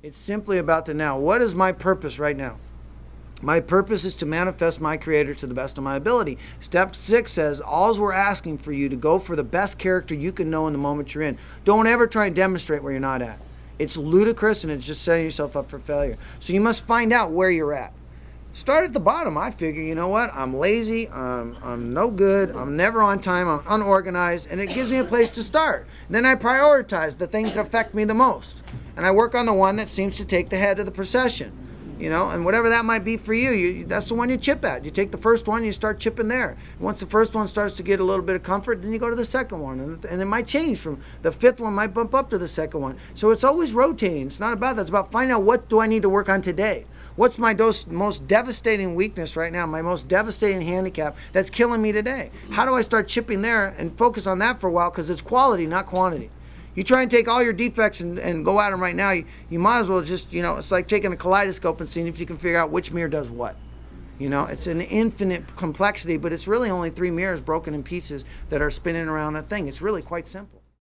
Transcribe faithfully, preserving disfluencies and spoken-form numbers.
It's simply about the now. What is my purpose right now? My purpose is to manifest my creator to the best of my ability. Step six says, all we're asking for you to go for the best character you can know in the moment you're in. Don't ever try and demonstrate where you're not at. It's ludicrous and it's just setting yourself up for failure. So you must find out where you're at. Start at the bottom. I figure, you know what? I'm lazy. I'm, I'm no good. I'm never on time. I'm unorganized. And it gives me a place to start. And then I prioritize the things that affect me the most. And I work on the one that seems to take the head of the procession. You know, and whatever that might be for you, you, that's the one you chip at. You take the first one, you start chipping there. And once the first one starts to get a little bit of comfort, then you go to the second one. And, and it might change from the fifth one, might bump up to the second one. So it's always rotating. It's not about that. It's about finding out what do I need to work on today. What's my dos- most devastating weakness right now, my most devastating handicap that's killing me today? How do I start chipping there and focus on that for a while? Because it's quality, not quantity. You try and take all your defects and, and go at them right now, you, you might as well just, you know, it's like taking a kaleidoscope and seeing if you can figure out which mirror does what. You know, it's an infinite complexity, but it's really only three mirrors broken in pieces that are spinning around a thing. It's really quite simple.